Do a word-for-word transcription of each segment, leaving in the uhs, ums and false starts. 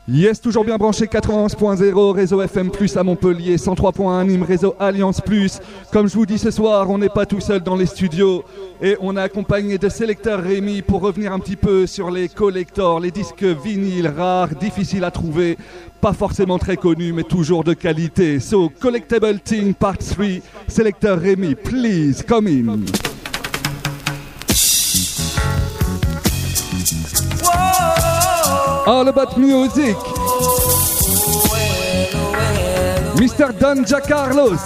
Yes, toujours bien branché, quatre-vingt-onze point zéro, réseau F M plus à Montpellier, cent trois point un Nîmes, réseau Alliance plus. Comme je vous dis ce soir, on n'est pas tout seul dans les studios et on est accompagné de Selecteur Rémi pour revenir un petit peu sur les collectors, les disques vinyles rares, difficiles à trouver, pas forcément très connus mais toujours de qualité. So, Collectable Thing Part three, Selecteur Rémi, please come in. All about music. Mister Don Giancarlos.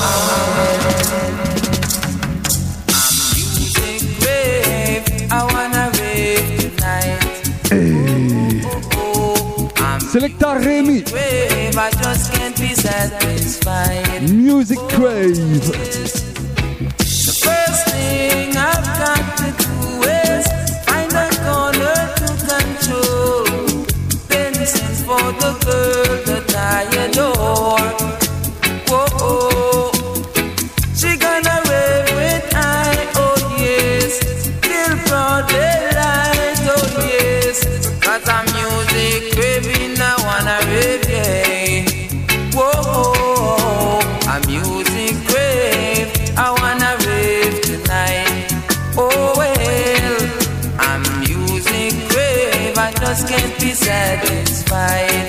Hey. Selector Rémi. Music Crave. The first thing I've got to do is find a corner to control. For the girl that I adore, whoa, she gonna rave with I, oh yes, till broad daylight, oh yes, cause I'm music craving, I wanna rave, yeah, whoa, I'm music crave, I wanna rave tonight, oh well, I'm music crave, I just can't be satisfied.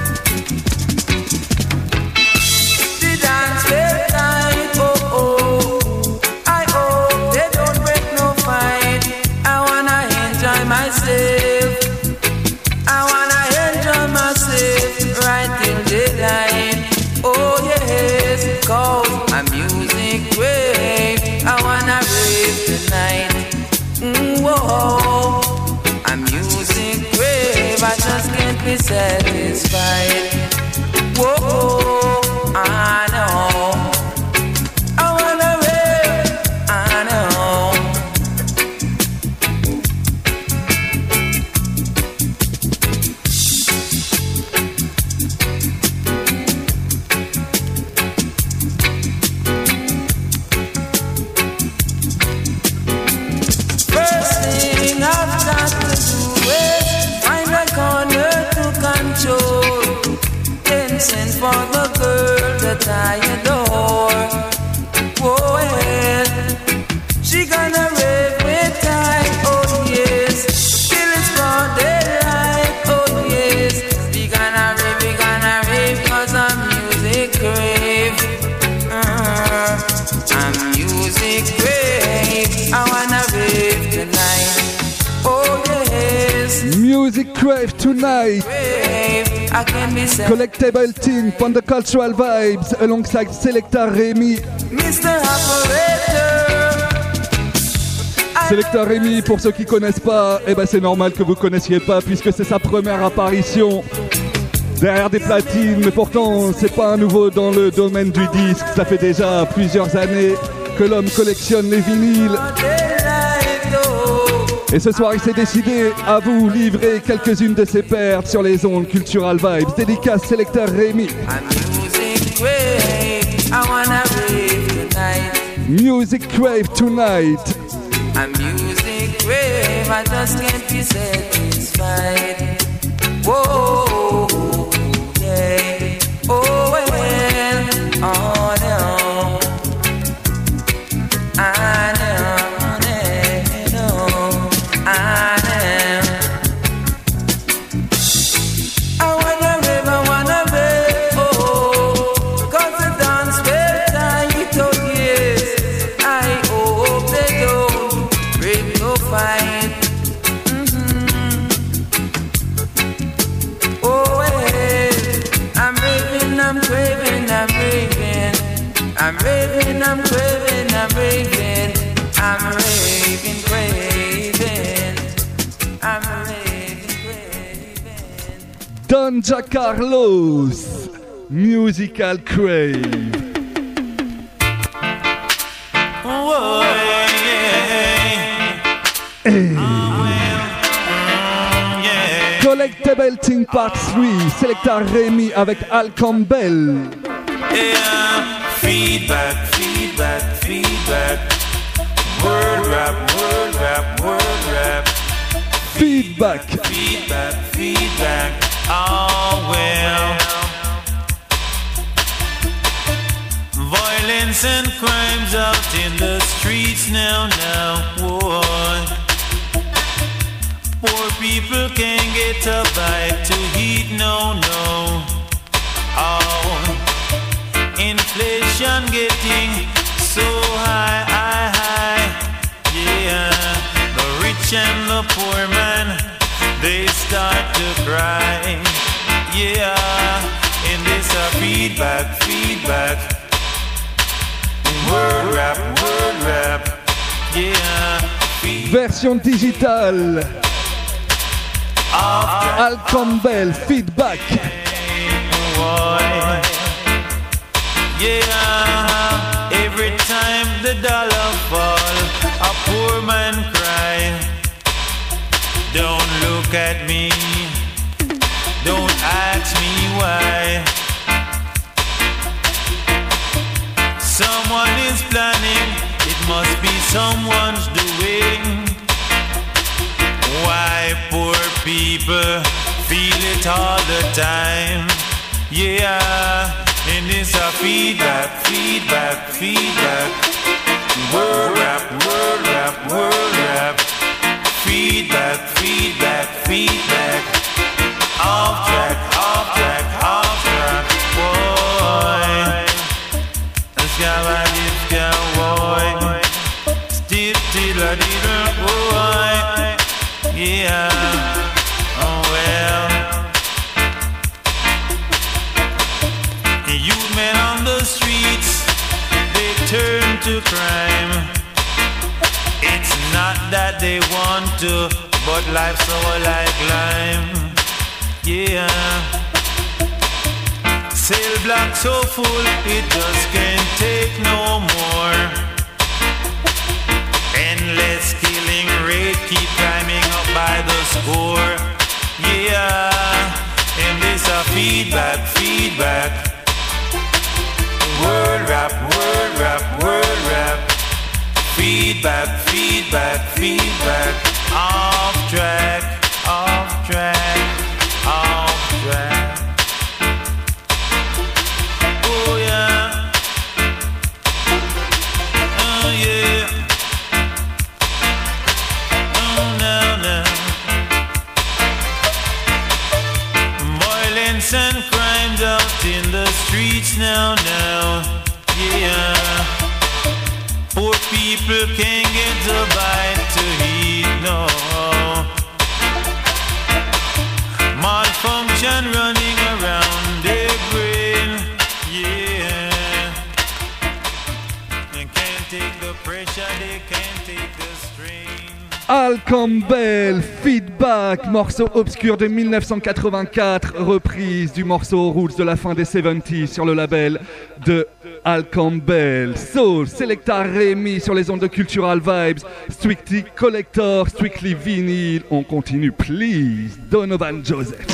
The dance felt tight, oh oh. I hope they don't break no fight. I wanna enjoy myself. I wanna enjoy myself right till daylight. Oh yes, cause I'm music wave. I wanna rave tonight. Mm, whoa, I'm music wave. I just can't be satisfied. Whoa, I know. I wanna rave, I know. First thing I've got to do is find a corner to control. Dancing for the girl that I adore. Whoa, yeah. She gonna rave with time, oh yes. Till it's broad daylight, oh yes. We gonna rave, we gonna rave, cause I'm music crave. Uh, I'm music crave. I wanna rave tonight. Oh yes. Music Crave tonight. Collectable Thing from the Cultural Vibes alongside Selector Rémi. Mister Operator. Selector Rémi, pour ceux qui connaissent pas, eh ben c'est normal que vous connaissiez pas puisque c'est sa première apparition derrière des platines, mais pourtant c'est pas un nouveau dans le domaine du disque. Ça fait déjà plusieurs années que l'homme collectionne les vinyles. Et ce soir, il s'est décidé à vous livrer quelques-unes de ses pertes sur les ondes Cultural Vibes. Dédicace Selector Rémi. Music Crave tonight. I'm music crave, I just can't be satisfied. Whoa, yeah. Oh well, oh no. I know, I know, I know. I wanna rave, I wanna rave, oh, cause the dance felt tight, oh yes. I hope they don't break no fight. Mm-hmm. Oh well, I'm raving, I'm craving, I'm raving. I'm raving, I'm craving, I'm raving. I'm raving, craving. I'm raving, craving. Don Giancarlos, Musical Crave. Oh, yeah. Hey. Oh, yeah. Collectable Thing Part three, Selector Rémi avec Al Campbell. Yeah. Feedback, feedback, feedback. Word rap, word rap, word rap. Feedback. Feedback, feedback. Oh. Violence and crimes out in the streets now, now, boy. Poor people can't get a bite to eat, no, no. Oh, inflation getting so high, high, high. Yeah, the rich and the poor man, they start to cry. Yeah, and this a feedback, feedback. Word rap, word rap. Yeah, feedback. Version digitale. Al Campbell, feedback. Yeah, every time the dollar fall, a poor man cry. Don't look at me, don't ask me why. Someone is planning, it must be someone's doing. Why poor people feel it all the time? Yeah, and it's a feedback, feedback, feedback. Word rap, word rap, word rap. Feedback, feedback, feedback. Off track, off track, off track. Boy, this guy, like this guy, boy. Still, still, a little boy. Yeah, oh well. Youth men on the streets, they turn to crime. It's not that they want to, but life's so like lime. Yeah. Cell block so full, it just can't take no more. Endless killing rate keep climbing up by the score. Yeah, and this a feedback, feedback. Word rap, word rap, word rap. Feedback, feedback, feedback. Off track, off track, off track. Oh yeah, oh yeah. And crimes out in the streets now, now, yeah. Poor people can't get a bite to eat, no. Malfunction running around their brain, yeah. They can't take the pressure, they can't take the strain. Al Campbell, feedback, morceau obscur de mille neuf cent quatre-vingt-quatre, reprise du morceau Roots de la fin des soixante-dix sur le label de Al Campbell. Soul, Selecta Rémi sur les ondes de Cultural Vibes, Strictly Collector, Strictly Vinyl. On continue, please. Donovan Joseph.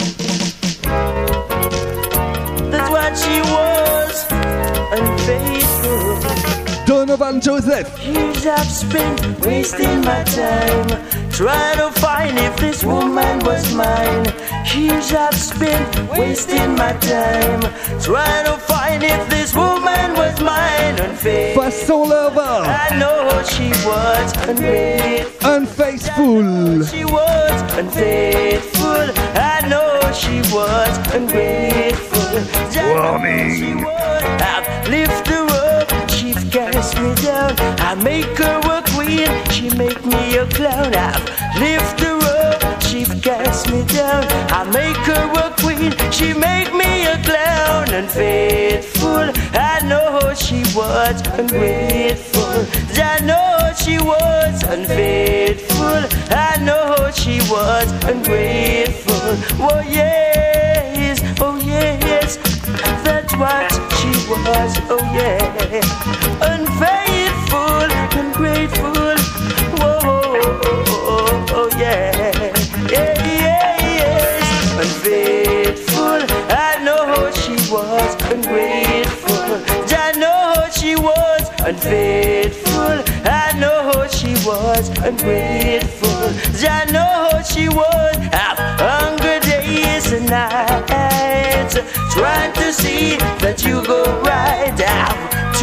That's what she was, unfaithful. Donovan Joseph. Years I've spent wasting my time trying to find if this woman was mine. Years I've spent wasting my time trying to find if this woman was mine. Unfaithful. Façon lover. I know she was unfaithful. Unfaithful. She was unfaithful. I know she was ungrateful. Warning. She would have lift her up. She cast me down. I make her a queen. She make me a clown. I lift her up. She cast me down. I make her a queen. She make me a clown. Unfaithful. I know she was ungrateful. I know she was unfaithful. I know she was ungrateful. Oh yes, oh yes, that's what she was. Oh yeah, unfaithful, ungrateful. Whoa, oh, oh, oh yeah, yeah, yeah, yes, unfaithful. I know she was ungrateful. I know she was unfaithful. I know she was ungrateful. I know she would have hunger days and nights, trying to see that you go right out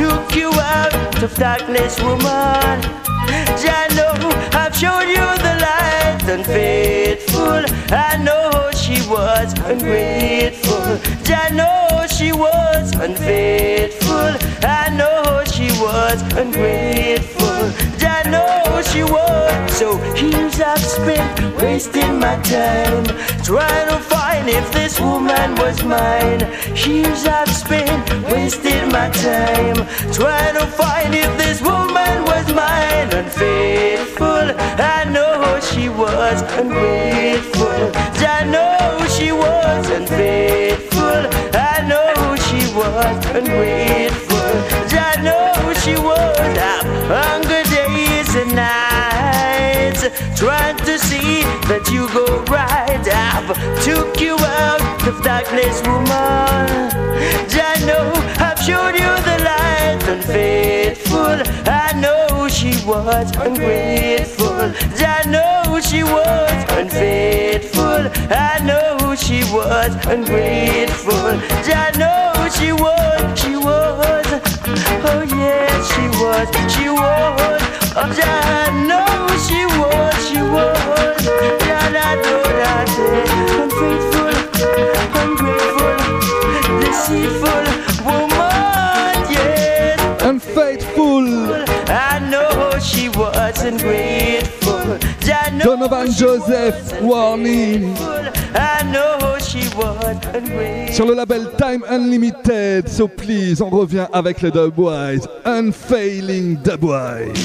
took you out of darkness, woman. I know I've shown you the light, unfaithful. I know she was ungrateful. I know she was unfaithful. I know she was ungrateful. I know she was. So years I've spent wasting my time trying to find if this woman was mine. Years I've spent wasting my time trying to find if this woman was mine. Unfaithful, I know she was ungrateful. I know she was unfaithful. I know she was ungrateful. I know she was out hunger days and nights trying to see that you go right. I've took you out of darkness, woman. I know I've shown you the light, unfaithful. I know she was ungrateful. I know she was unfaithful. I know she was ungrateful. I know she was, she was. Oh yes, she was, she was. Oh, I know she was, she was. Da da da da da. Unfaithful, ungrateful, deceitful woman, yes. Unfaithful. I know she was ungrateful. I know Donovan Joseph, Warning. I know she was ungrateful. Sur le label Time Unlimited, so please, on revient avec le Dubwise, Unfailing Dubwise.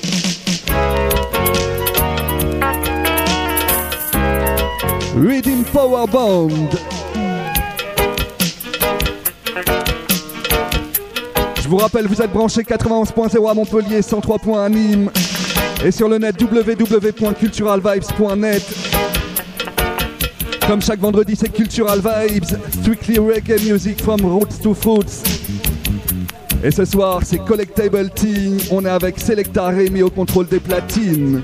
Reading Power Band. Je vous rappelle, vous êtes branchés quatre-vingt-onze point zéro à Montpellier, cent trois point un à Nîmes et sur le net w w w point cultural vibes point net. Comme chaque vendredi, c'est Cultural Vibes, strictly reggae music from roots to fruits. Et ce soir, c'est Collectable Thing. On est avec Selecta Rémi au contrôle des platines.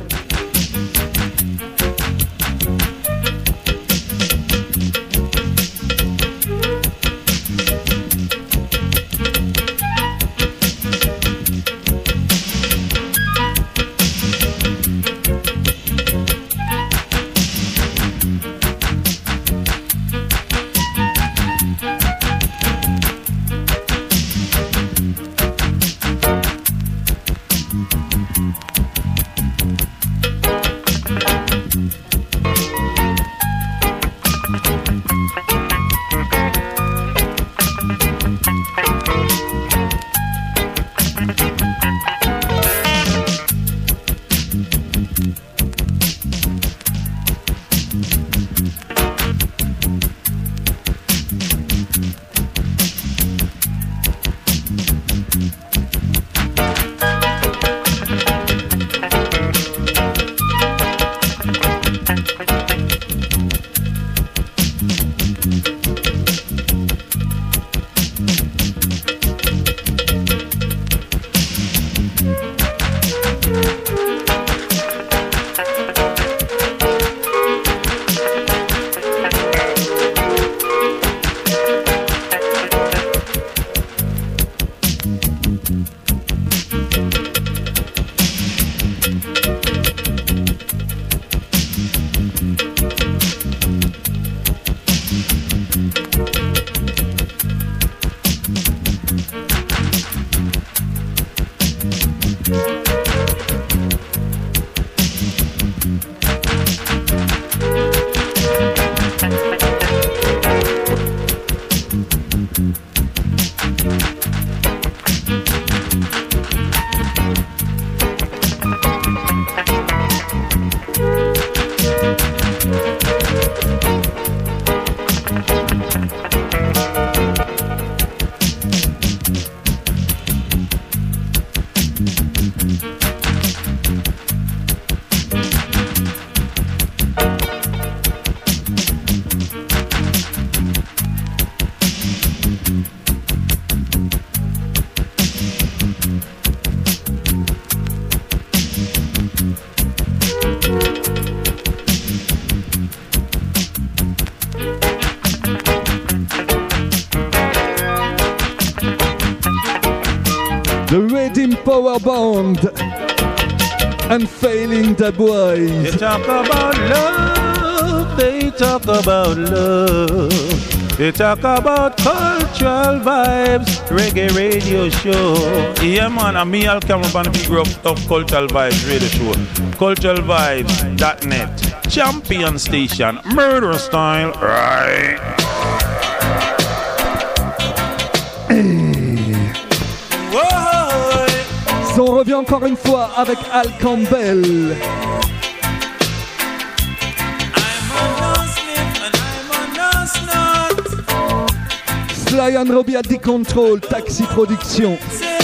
The Redeem Power Band. Unfailing Dubwise. They talk about love, they talk about love. They talk about cultural vibes, reggae radio show. Yeah man, and me Al Cameron big group of Cultural Vibes radio show. cultural vibes dot net. Champion station, murder style, right? Hey. Whoa. So on revient encore une fois avec Al Campbell. Sly and Robbie at the control, Taxi Production.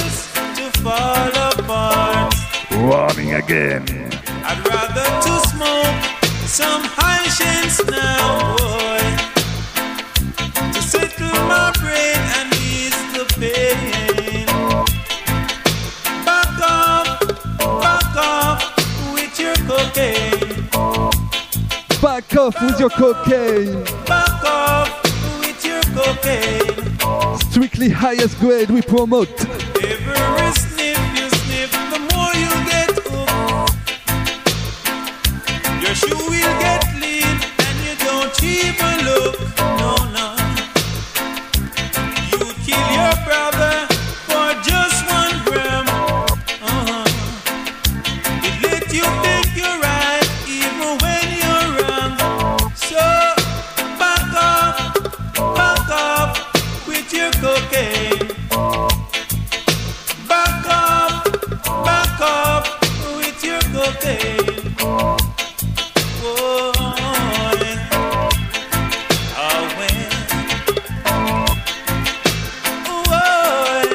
Warning again. I'd rather to smoke some Haitians now, boy, to settle my brain and ease the pain. Back off, back off with your cocaine. Back off with your cocaine. Back off with your cocaine. Strictly highest grade we promote. Every sniff you sniff, the more you get hooked. Your shoe will get clean and you don't even look. No, no. You kill your brother for just one gram. Uh-huh. It let you think you're right even when you're wrong. So back off, back off with your cocaine. Back off, back off with your cocaine. Oh, oh, when. Oh,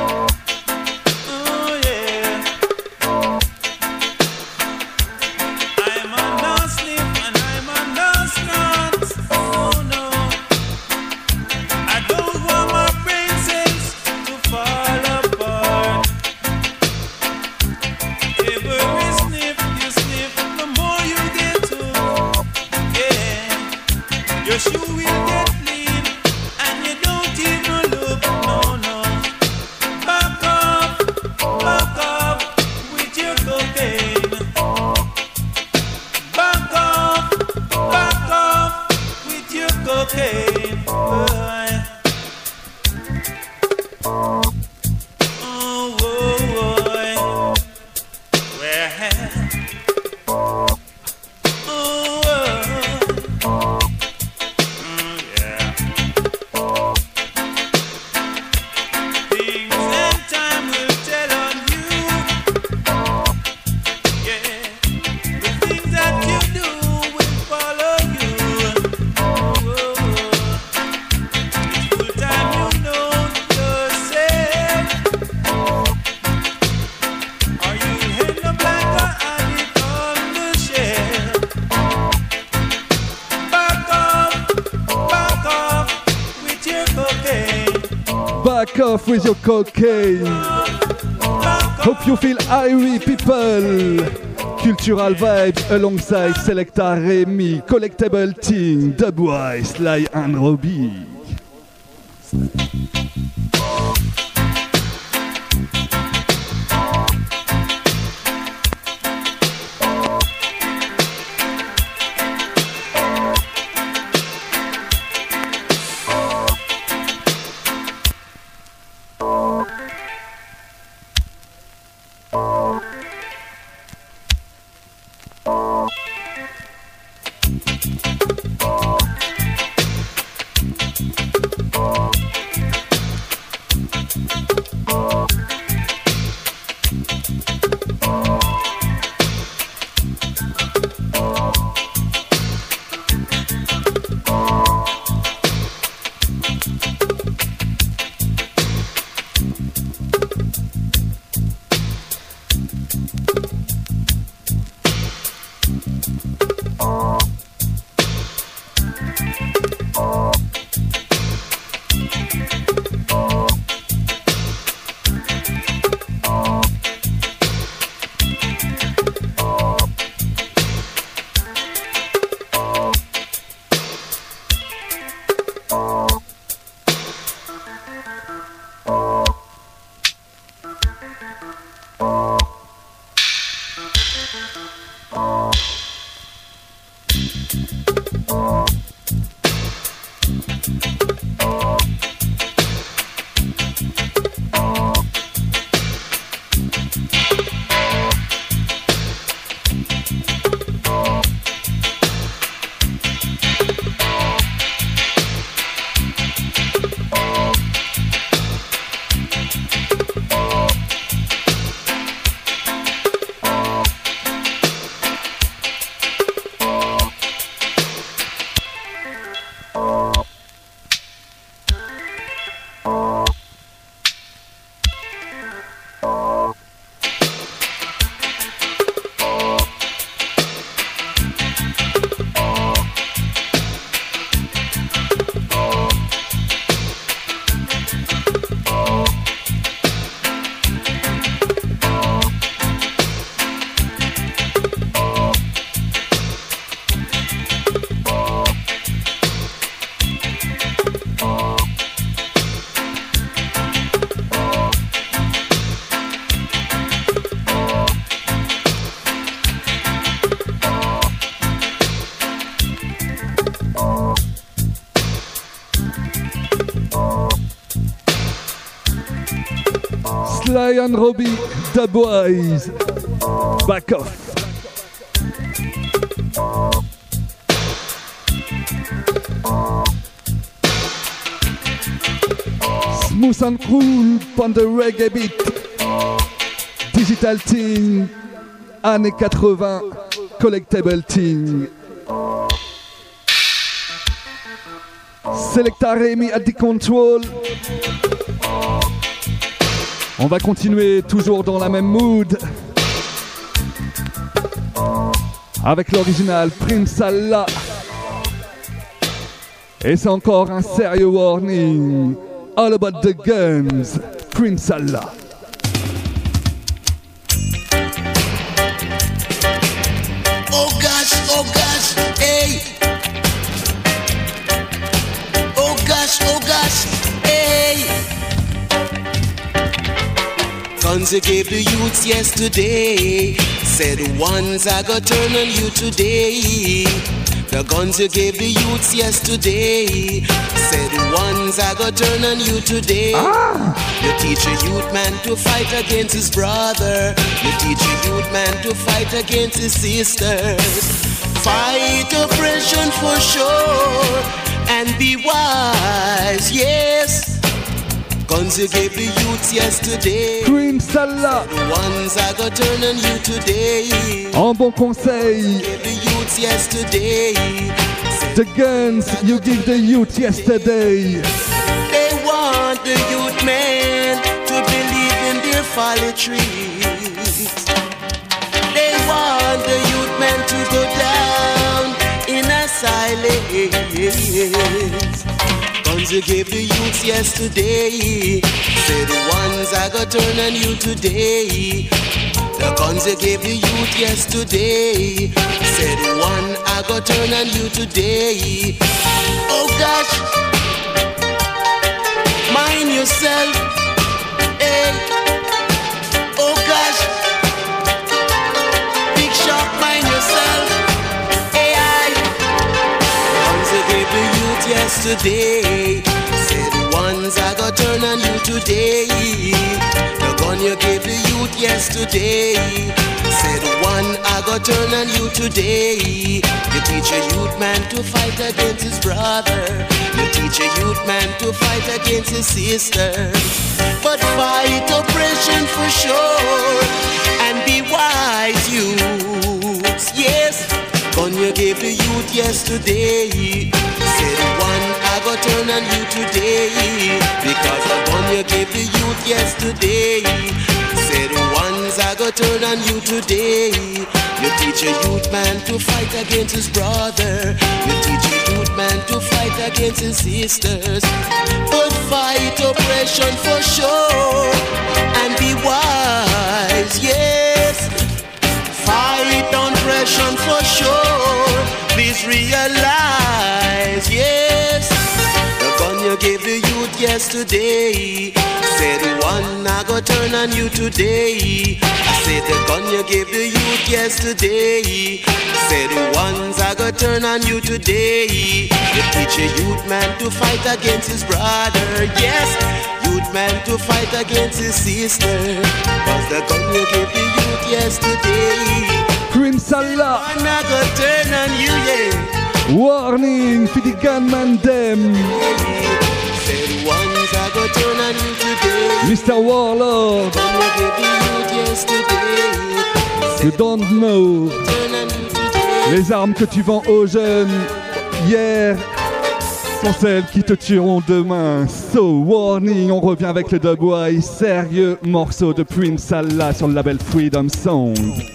oh, yeah. I'm a non-sleep and I'm a non-snot. Oh, no. I don't want my brain cells to fall apart. Every sniff you sniff, the more you get to. Yeah, your shoe will get clean and you don't even look. No, no. Back off, back off with your cocaine. Back off, back off with your cocaine. Boy. Oh, oh, boy. Where? Oh, oh. Mm, yeah. Things and time will tell on you. Yeah. The things that you do will follow you. Oh, oh, oh. It's full time you know yourself. Are you in the black or are you on the shelf? Back off, back off with your cocaine. Back off with your cocaine. Back off. Hope you feel irie, people. Cultural vibes alongside Selecta Remy, Collectable Team, Dubwise, Sly and Robbie. Sly and Robbie, The Boys, Back Off. Smooth and cool on the reggae beat. Digital Thing, années quatre-vingts, collectible thing. Selecta Remy at the control. On va continuer toujours dans la même mood avec l'original Prince Allah. Et c'est encore un sérieux warning. All about the guns, Prince Allah. Oh gosh, oh gosh, hey. Oh gosh, oh gosh, hey. Guns you gave the youths yesterday, said ones I got turn on you today. The guns you gave the youths yesterday, said ones I got turn on you today. Ah. You teach a youth man to fight against his brother. You teach a youth man to fight against his sisters. Fight oppression for sure and be wise, yes. Guns you gave the youths yesterday, Prince Allah. the ones I got turn on you today. En bon conseil, Gave the youths yesterday, the guns you give the youth yesterday. they want the youth men to believe in their folly trees. They want the youth men to go down in a silence. Guns you gave the youths yesterday, say the ones I got turn on you today. The guns you gave the youth yesterday, say the one I got turn on you today. Oh gosh, mind yourself, hey. Oh gosh, big shot, mind yourself, hey. I guns you gave the youth yesterday, say the ones I got turn on you today. The gun you gave the youth yesterday, say the one I got turn on you today. You teach a youth man to fight against his brother. You teach a youth man to fight against his sister. But fight oppression for sure and be wise, youths. Yes, gun you gave the youth yesterday, say the one I got turn on you today. Because the gun you gave the youth yesterday, say the ones I got turn on you today. You teach a youth man to fight against his brother. You teach a youth man to fight against his sisters. But fight oppression for sure and be wise, yes. Fight oppression for sure, please realize, yes. The gun you gave the youth yesterday, say the one I got turn on you today. I said the gun you gave the youth yesterday, Say the ones I go turn on you today. You teach a youth man to fight against his brother. Yes, youth man to fight against his sister. Cause the gun you gave the youth yesterday. Queen Salah. And I go turn on you, yeah. Warning for the gunman them. Say the ones I go turn on you today. Mister Warlord. The gun you gave the youth yesterday. You don't know. Les armes que tu vends aux jeunes hier sont celles qui te tueront demain. So warning, on revient avec le Dubwise, sérieux morceau de Prince Salah sur le label Freedom Song.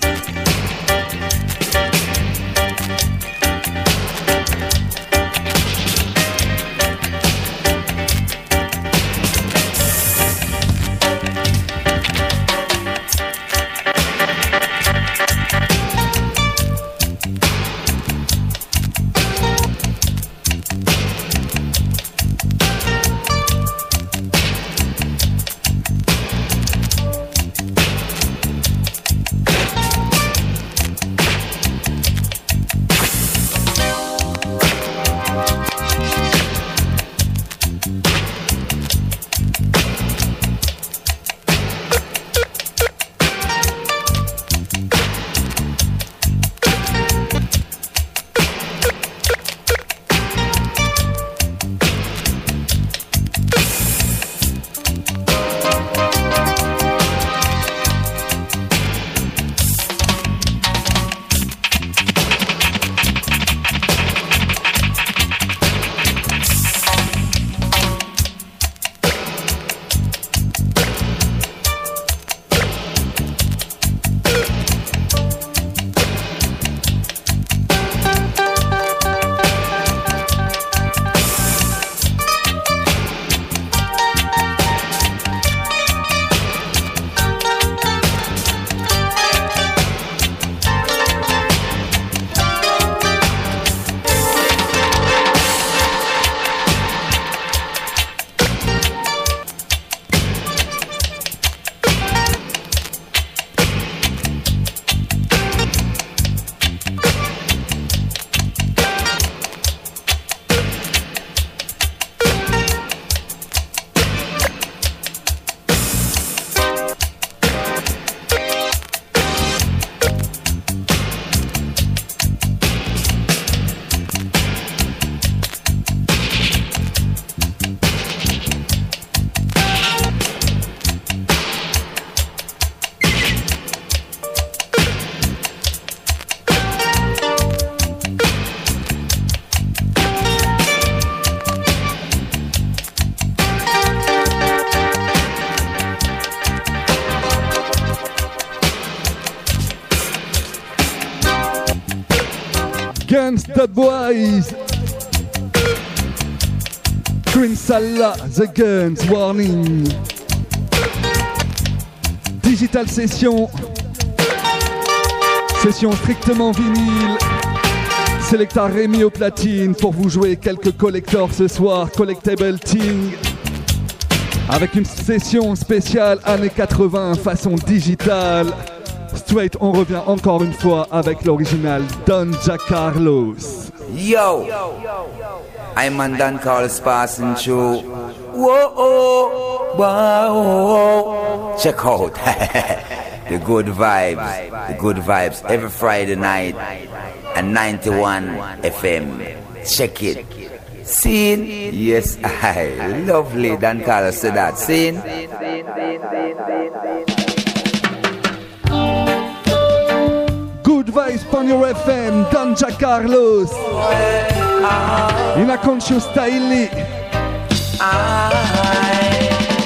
Guns Dubwise. Queen Salah, The Guns, Warning. Digital Session. Session strictement vinyle. Selecta Rémi au platine pour vous jouer quelques collectors ce soir. Collectable Ting. Avec une session spéciale années quatre-vingts façon digitale. Straight, on revient encore une fois avec l'original Don Giancarlo. Yo, I'm on Don Carlos passing through. Whoa, oh, wow. Check out the good vibes, the good vibes every Friday night at ninety-one F M. Check it. Seen? Yes, I lovely Don Carlos said that. Seen? Good vibes on your F M, Don Giancarlo. In a conscious style. I,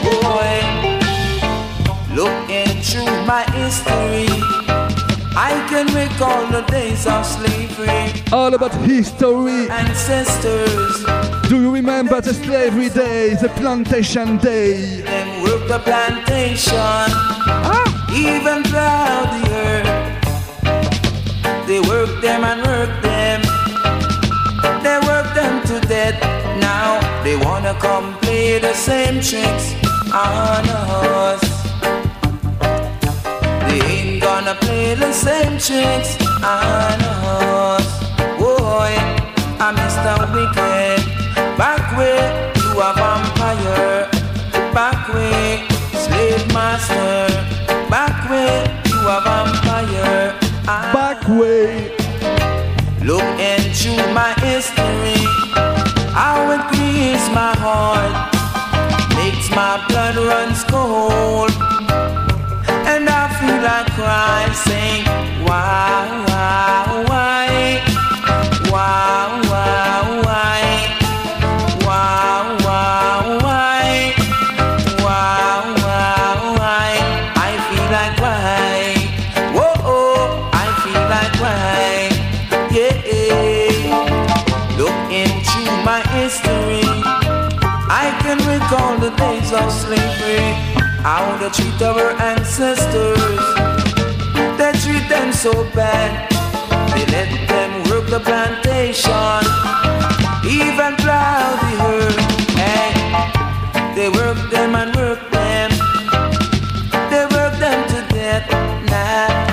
boy, looking through my history, I can recall the days of slavery. All about history. Ancestors. Do you remember the slavery days, the plantation day? Them work the plantation, ah. Even plow the earth. They work them and work them. They work them to death. Now they wanna come play the same tricks on us. They ain't gonna play the same tricks on us. Boy, I'm Mister Wicked. Back where you a vampire. Back where slave master. Back where you a vampire. Back way. Look into my history. How it grieves my heart. Makes my blood runs cold. And I feel like crying, saying, why, why, why, why, why, why, why, why, why, why, why, why, I feel like why, whoa, oh, I feel like why, yeah. Look into my history, I can recall the days of slavery. How they treat our ancestors. They treat them so bad. They let them work the plantation, even plow the earth. Hey, they work them and work them. They work them to death now.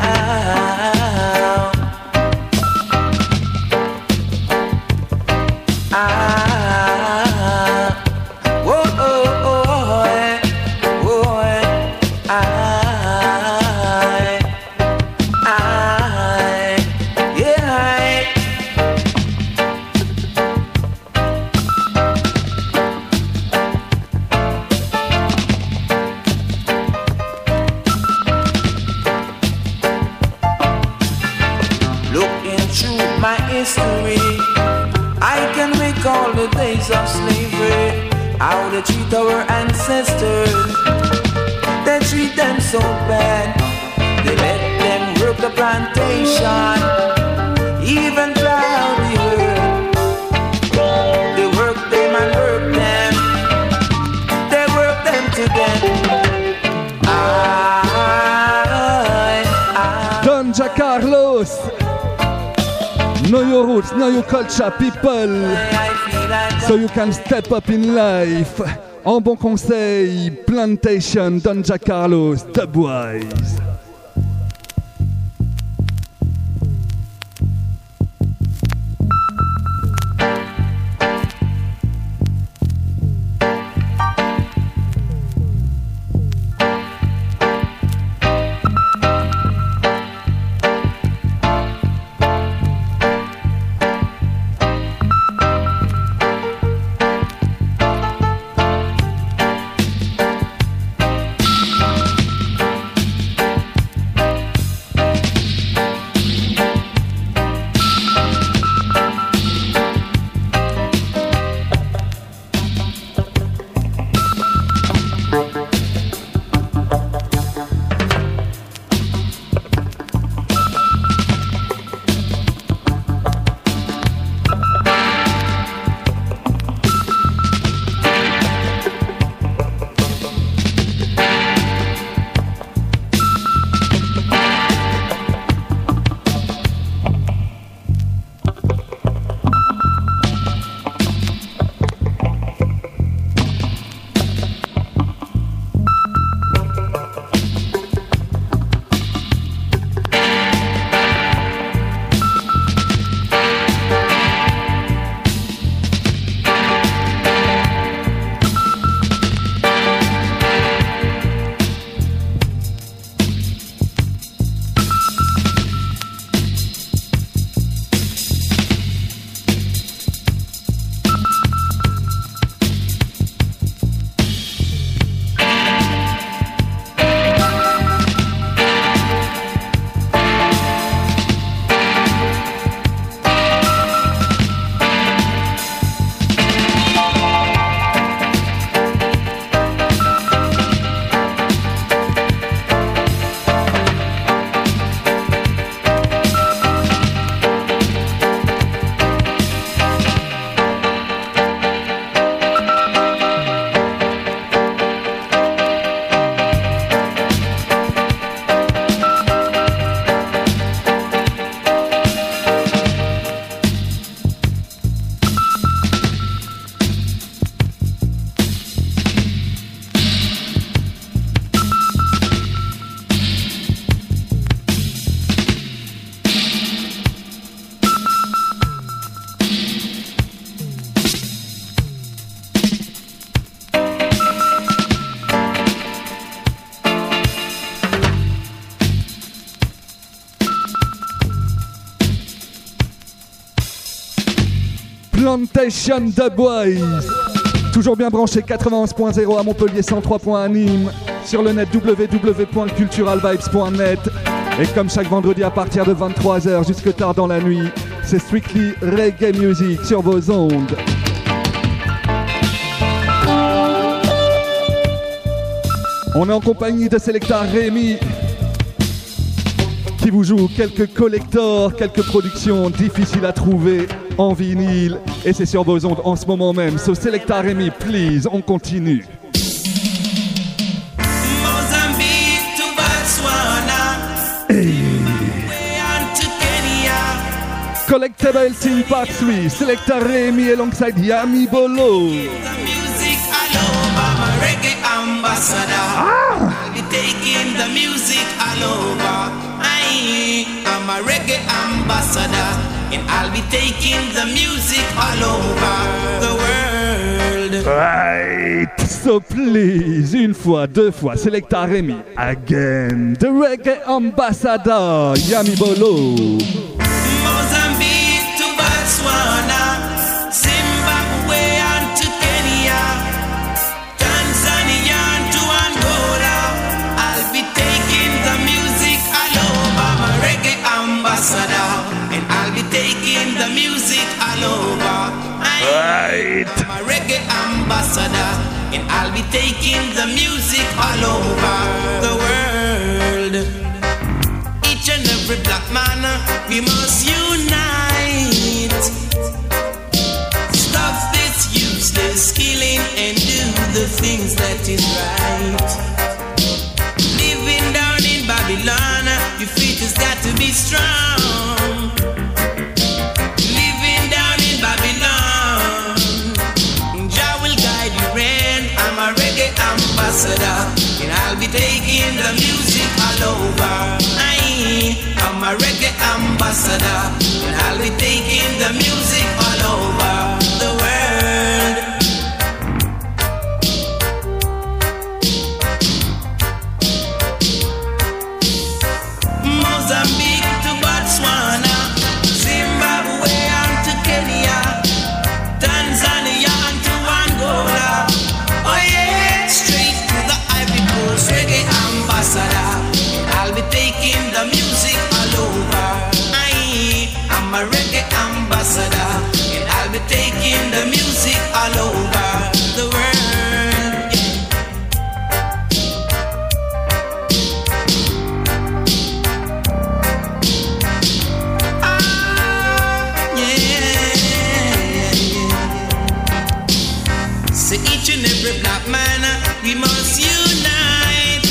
Ah, whoa, oh, oh, eh. All the days of slavery, how they treat our ancestors. They treat them so bad. They let them work the plantation, even plow the earth. They work them and work them. They work them to death. I, I, Don Carlos. Know your roots, know your culture, people. So you can step up in life. En bon conseil, Plantation, Don Carlos, Dubwise. Plantation Dubwise. Toujours bien branché quatre-vingt-onze point zéro à Montpellier, cent trois point un à Nîmes. Sur le net w w w point cultural vibes point net. Et comme chaque vendredi à partir de vingt-trois heures jusque tard dans la nuit, c'est strictly reggae music sur vos ondes. On est en compagnie de Selecta Rémi qui vous joue quelques collectors, quelques productions difficiles à trouver en vinyle. Et c'est sur vos ondes en ce moment même. So Selecta Rémi, please, on continue. Mozambique to Botswana. Hey. Way on to Kenya. Collectable Team Part three, Selecta Rémi alongside Yami Bolo. The music all over, my reggae ambassador. Ah! I'll be taking the music all over. I am a reggae ambassador, and I'll be taking the music all over the world. Right, so please, une fois, deux fois, Selecta Rémi, again, the reggae ambassador, Yami Bolo. Mozambique to Botswana, Zimbabwe and to Kenya, Tanzania and to Angola. I'll be taking the music all over, my reggae ambassador, and I'll be taking the music all over. Right. I'm a reggae ambassador, and I'll be taking the music all over the world. Each and every black man, we must unite. Stop this useless killing and do the things that is right. Living down in Babylon, your feet has got to be strong. Living down in Babylon, Jah will guide you in. I'm a reggae ambassador, and I'll be taking the music all over. I, I'm a reggae ambassador, and I'll be taking the music all over the world. Mozambique to Botswana, Zimbabwe and to Kenya, Tanzania and to Angola. Oh yeah, straight to the Ivory Coast, reggae ambassador. I'll be taking the music all over. I, I'm a reggae ambassador, and I'll be taking the music all over the world. Ah, yeah, yeah, yeah. So each and every black man, we must unite.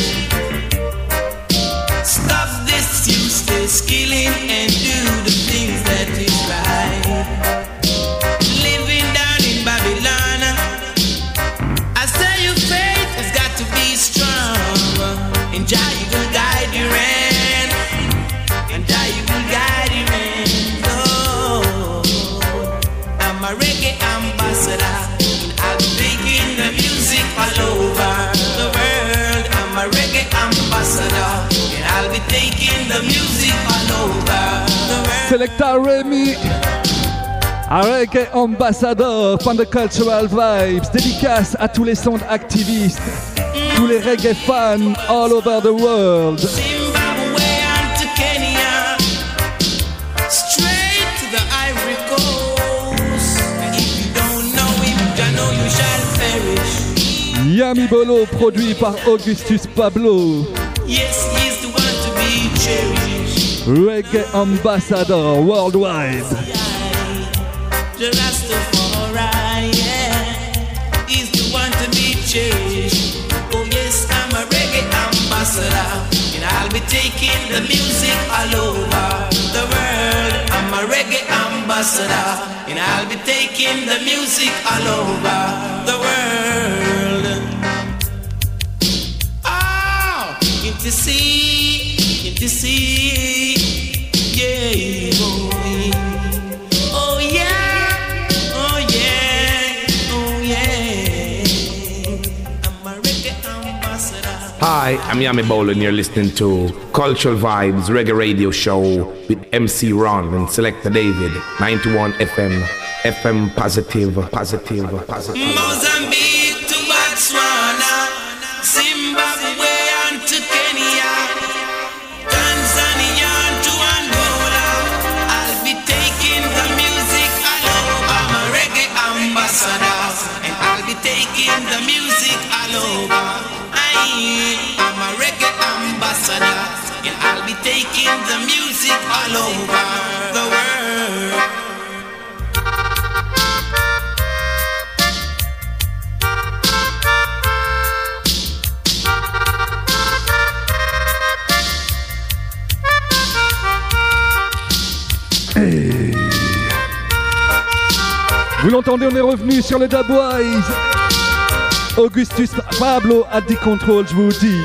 Stop this useless killing and do the things that is right. Living down in Babylon, I say your faith has got to be strong. And Jah will guide you in, and Jah will guide you in. Oh, I'm a reggae ambassador, and I'll be taking the music all over the world. I'm a reggae ambassador, and I'll be taking the music all over the world. Selecta Rémi, un reggae ambassador, fan de Cultural Vibes, dédicace à tous les sound activistes, tous les reggae fans all over the world. Zimbabwe and to Kenya, straight to the Ivory Coast. If you don't know him, I know you shall perish. Yami Bolo, produit par Augustus Pablo. Yes, he's the one to be cherished. Reggae ambassador worldwide. The Rastafari, yeah, he's the one to be cherished. Oh yes, I'm a reggae ambassador, and I'll be taking the music all over the world. I'm a reggae ambassador, and I'll be taking the music all over the world. Oh, in to see, in to see, yeah, boy. Oh yeah, oh yeah, oh yeah. I'm a reggae ambassador. Hi, I'm Yami Bolo and you're listening to Cultural Vibes Reggae Radio Show with M C Ron and Selecta David, ninety-one F M, F M positive, positive, positive. Mozambique to Botswana, Zimbabwe and to Kenya, Tanzania to Angola. I'll be taking the music all over. I'm a reggae ambassador, and I'll be taking the music all over. I, I'm a reggae ambassador, and I'll be taking the music all over the world. Hey. Vous l'entendez, on est revenu sur le Dubwise. Augustus Pablo at the control, je vous dis.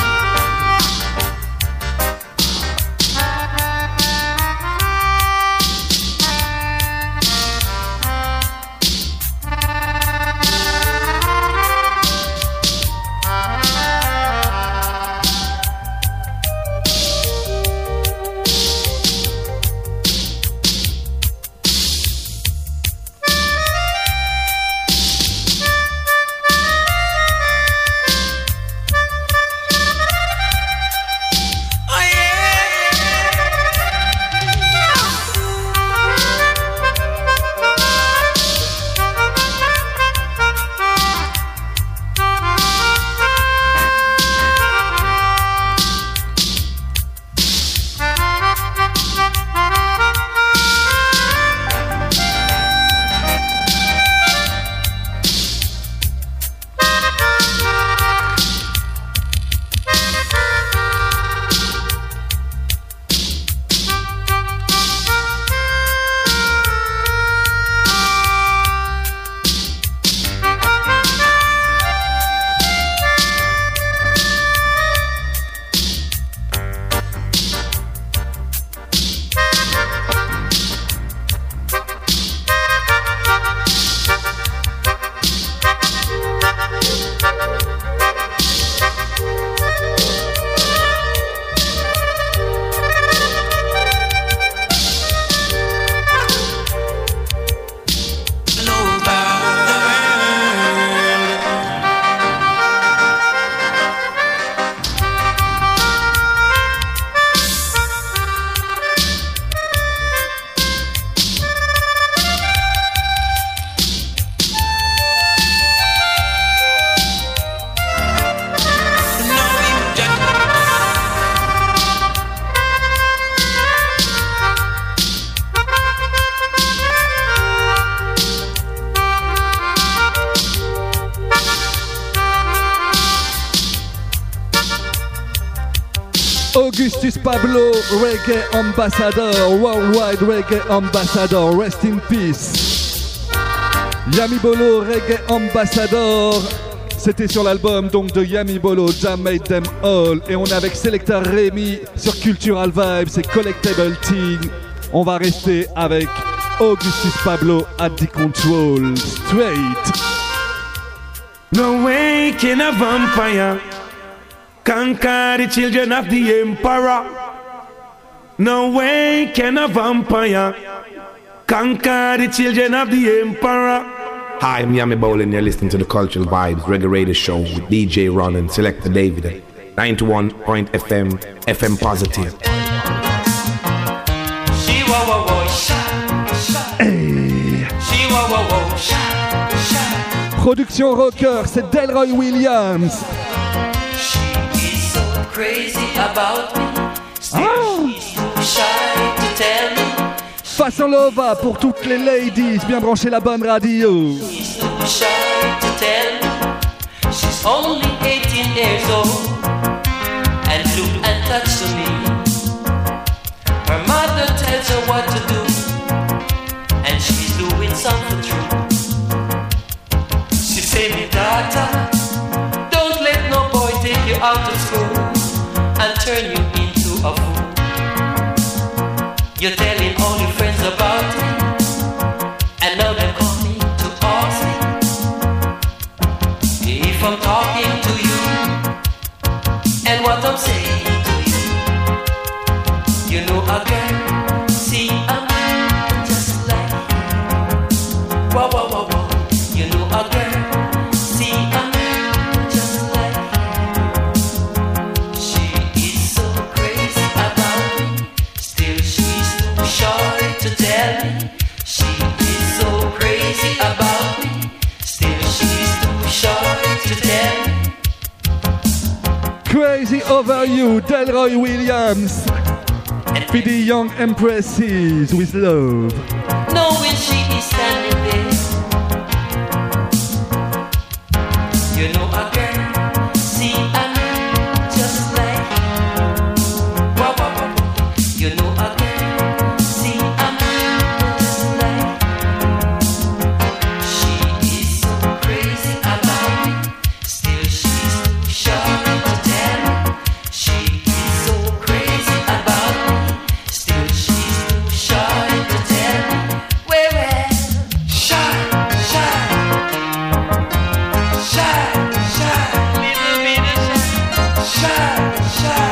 Augustus Pablo, Reggae Ambassador, Worldwide Reggae Ambassador, rest in peace. Yami Bolo, Reggae Ambassador, c'était sur l'album donc de Yami Bolo, Jam Made Them All. Et on est avec Selector Rémi sur Cultural Vibes et Collectable Thing. On va rester avec Augustus Pablo at the control, straight. No way can a vampire conquer the children of the emperor. No way can a vampire conquer the children of the emperor. Hi, I'm Yami Bowl and you're listening to the Cultural Vibes Reggae Radio Show with D J Ron and Selector David. ninety-one point F M, F M Positive. Production rocker, c'est Delroy Williams. She's so crazy about me. Still Ah. she's too shy to tell me. Façon Lova pour toutes les ladies, bien brancher la bonne radio. She's too shy to tell me. She's only eighteen years old and look and touch to me. Her mother tells her what to do, and she's doing something true. She say, me daughter, don't let no boy take you out of school and turn you into a fool. You're telling all your friends about me, and now they're coming to ask me if I'm talking to you and what I'm saying to you. You know a girl, see I'm just like you. Crazy Over You, Delroy Williams. For the young empresses with love. Knowing she is standing there, you know a girl, see a man just like, wow, wow, wow. You know a girl, see a man just like. She is so crazy about me, still she's too shy to tell me. She is so crazy about me, still she's too shy to tell me. Well, well, shy, shy, shy, shy, little bit of shy, shy,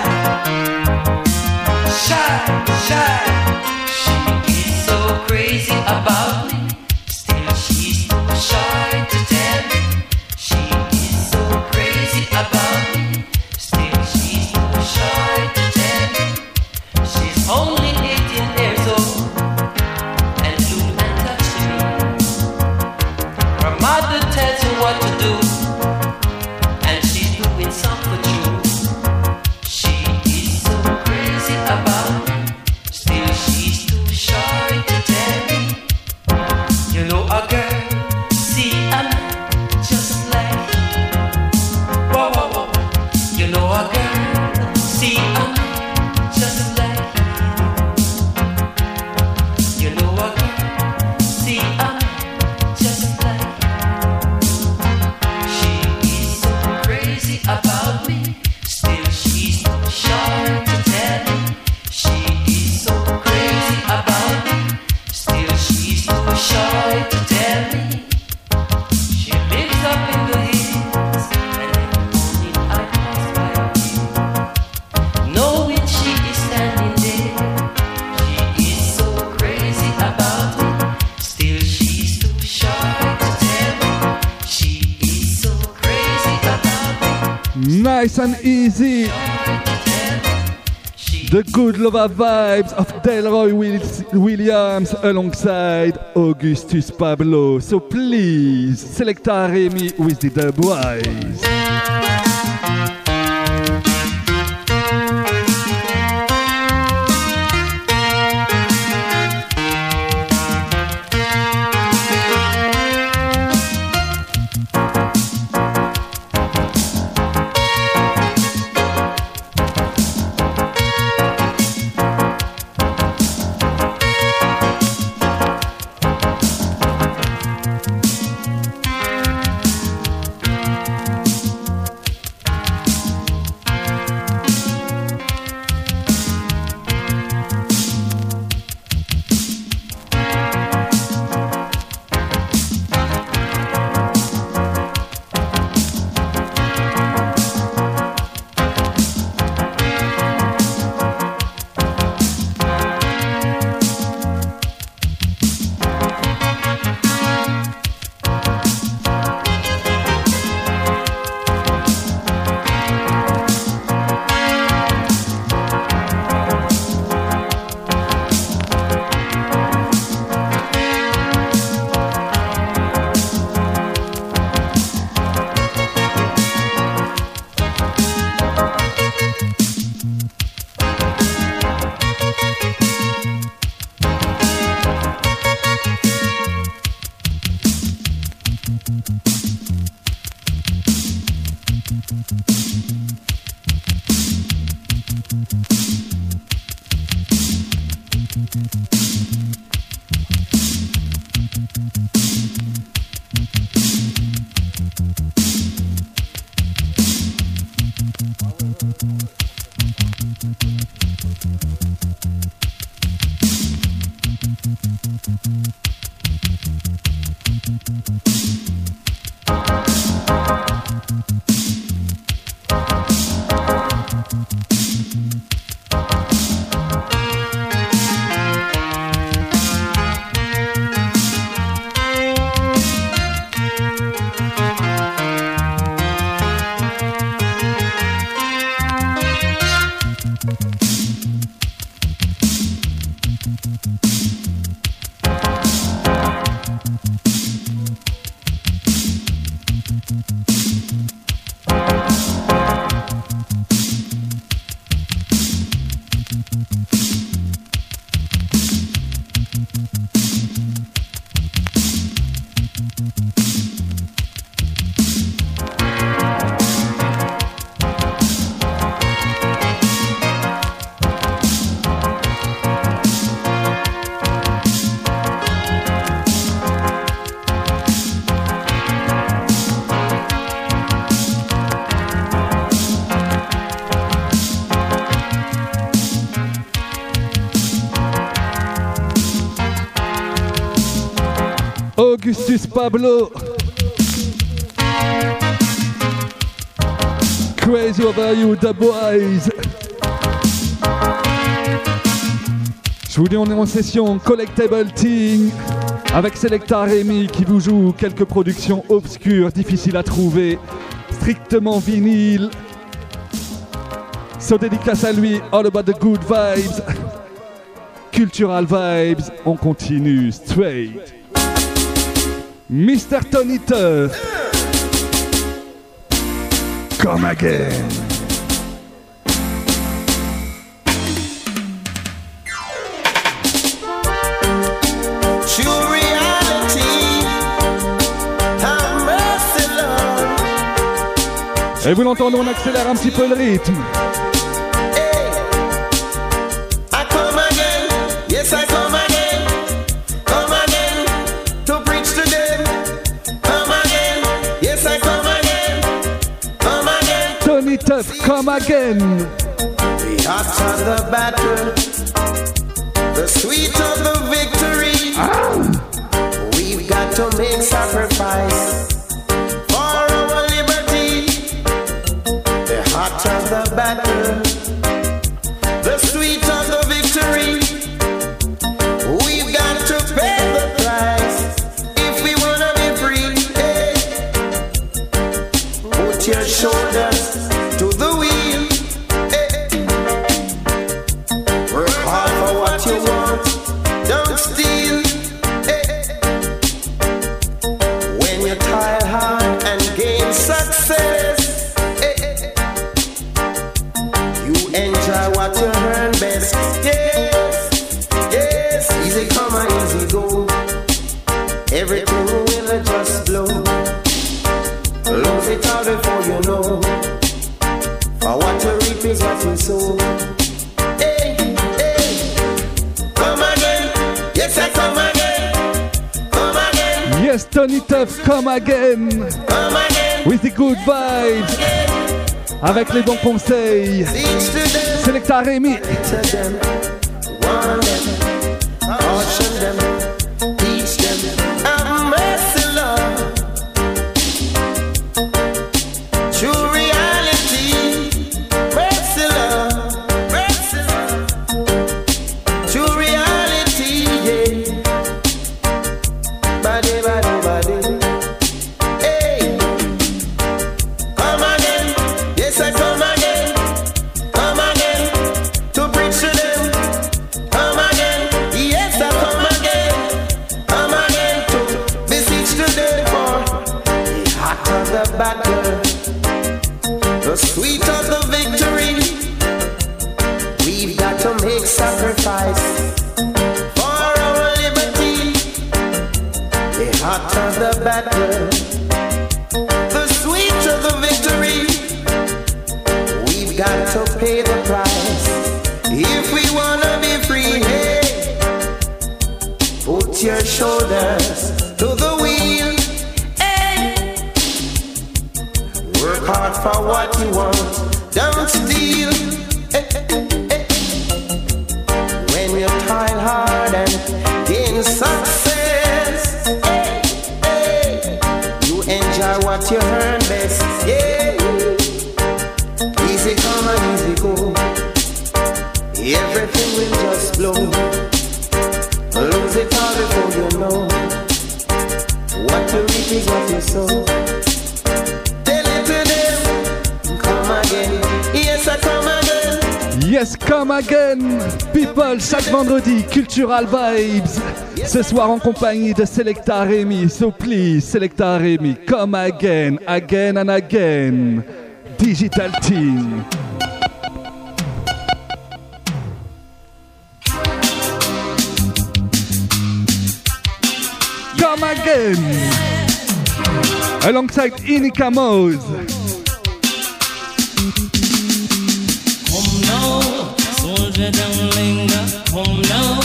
shy, shy. She is so crazy about me, still she's too shy to tell me. She is so crazy about me, still she's too shy to tell me. She's only eighteen years old and blue and touch to me. Her mother tells her what to do, and she's doing something true. She is so crazy about me, still she's too shy to tell me. You know a girl, see a man just like, whoa, whoa, whoa. You know a girl, see a man just like. You know a girl, see a man just like. She is so crazy about me, still she's too shy to tell me. She is so crazy about me, still she's too shy to tell me. She lives up in the hills, and every morning I pass by here, knowing she is standing there. She is so crazy about me, still she's too shy to tell me. She is so crazy about me. Nice and easy. The good lover vibes of Delroy Wil- Williams alongside Augustus Pablo. So please, Selecta Remy with the Dubwise. Augustus Pablo. Crazy Over You, The Boys. Je vous dis, on est en session Collectable Thing avec Selecta Rémi qui vous joue quelques productions obscures, difficiles à trouver, strictement vinyle. So dédicace à lui, All About the Good Vibes. Cultural Vibes, on continue straight. Mister Tony Tuff. Come again. True reality, have mercy, Lord. Et vous l'entendez, on accélère un petit peu le rythme. Hey, I come again, yes I come again, come again to preach to them. Come again, yes I come again, come again. Tony Tuff, come again. The hot of the battle, the sweet of the victory. Ah. We've got to make sacrifice for our liberty. The hot of the battle, the sweet of the victory. We've got to pay the price if we wanna be free. Hey. Put your shoulders to the wheel. Hey. Work hard for what you want. Don't steal. Hey. When you try hard and gain success, hey. You enjoy what you earn best. Yes, yes. Easy come and easy go. Everything will just blow. Lose it all before you know. For what you reap is what you sow. Hey, hey. Come again. Yes, I come again. Come again. Yes, Tony Tuff, come again. Come again. With the good vibes. Again. Avec les bons conseils. Teach to them. Selecta Rémi. To them. Warn them. Caution them. Teach them. Have mercy, Lord. True reality. Mercy, Lord. Mercy, Lord. True reality, yeah. Body, body, body. Hey. Come again. Yes, I come again. Come again. To preach to them. Come again. Yes, I come again. Come again. To beseech to them for the heart of the battle, the sweet of the victory. We've got to make sacrifice for our liberty. The heart of the battle, the sweet of the victory. We've got to pay the price if we wanna be free. Hey, put your shoulders to the wheel. Hey, work hard for what you want. Don't steal. Hey, hey, hey. When you toil hard and gain success, hey, hey, you enjoy what you earn best. Yeah, easy come and easy go. Everything will just blow. Lose it all before you know. What you reap is what you sow. Tell it to them. Come again. Yes, I come again. Yes, come again. People, chaque vendredi, Cultural Vibes. Ce soir en compagnie de Selecta Rémi. So please, Selecta Rémi, come again, again and again. Digital Team. Come again. Alongside Inika Mose. Come now, soldier don't linger. Come now,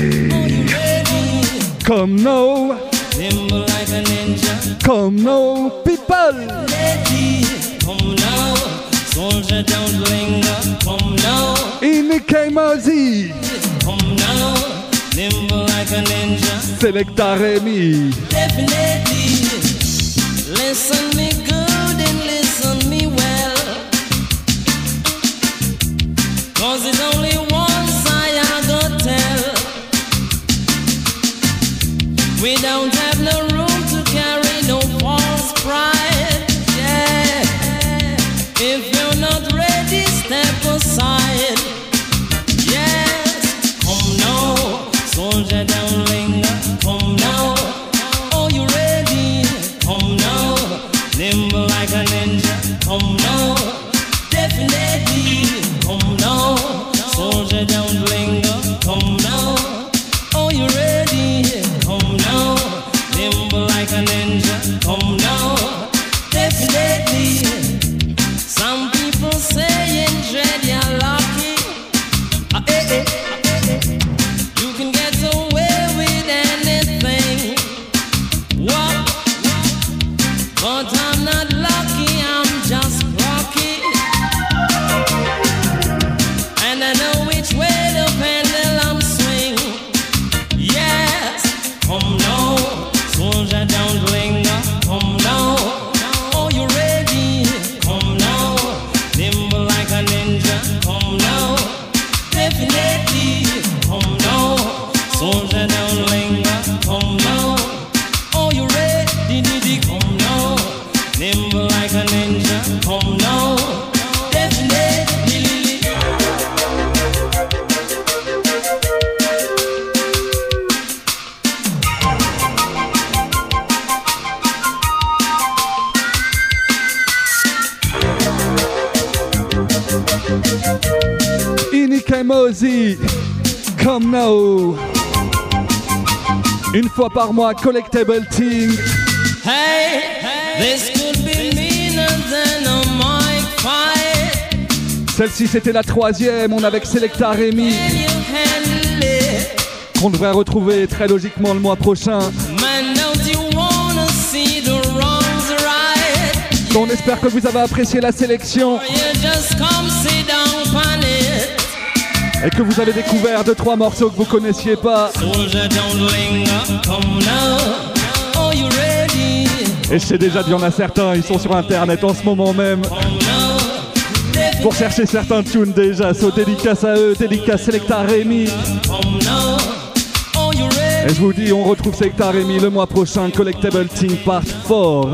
hey. Come now, nimble like a ninja. Come now, people. Lady, come now, soldier don't linger. Come now, Inika Mose. Come now, nimble like a ninja. Selecta Remy. Definitely, listen me good and listen me well. Cause it's only once I go tell. We don't have no room to carry no false pride. Yeah. If you're not ready, step aside. Yes. Come now, soldier don't linger. Come now. Oh, you ready? Come now. Nimble like a ninja. Come now. Definitely. Come now, soldier don't linger. Come now, oh you ready? Come now, nimble like a ninja. Come now, definitely. Some people say in dread you're lucky. Ah, eh, eh, eh, eh. You can get away with anything. What? But I'm not lucky. I'm just lucky. And I know which way the pendulum swing. Yes, come now, soldier don't linger. Come now, oh you ready? Come now, nimble like a ninja. Come now, definitely. Come now, soldier don't linger. Come now, oh you ready? Come now, nimble like a ninja. Come now, definitely. Inika Mose, come now. Une fois par mois, Collectable Team. Hey, this could be meaner than a mic fight. Celle-ci c'était la troisième, on est avec Selecta Remy. Qu'on devrait retrouver très logiquement le mois prochain. Man, don't you wanna see the wrongs right? On espère que vous avez apprécié la sélection. You just come sit down on it. Et que vous avez découvert deux trois morceaux que vous connaissiez pas. Soldier don't linger, come now. Oh, you ready? Et je sais déjà qu'il y en a certains, ils sont sur internet en ce moment même pour chercher certains tunes déjà. So dédicace à eux, dédicace Selecta Remy. Et je vous dis, on retrouve Selecta Remy le mois prochain, Collectable Team Part quatre.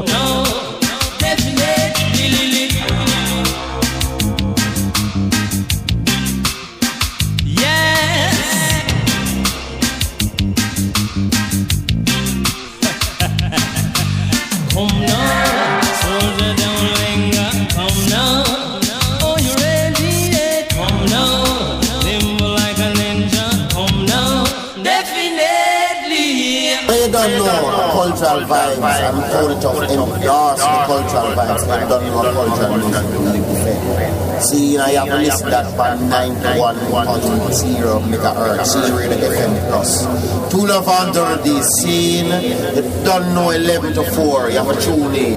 Cultural vibes, I'm told it of endorse the cultural vibes, I don't know cultural music really prefer. See, you know, you have to listen to that from ninety-one point zero megahertz, C Radio F M Plus. Two love under the scene, you don't know eleven to four, you have to tune in.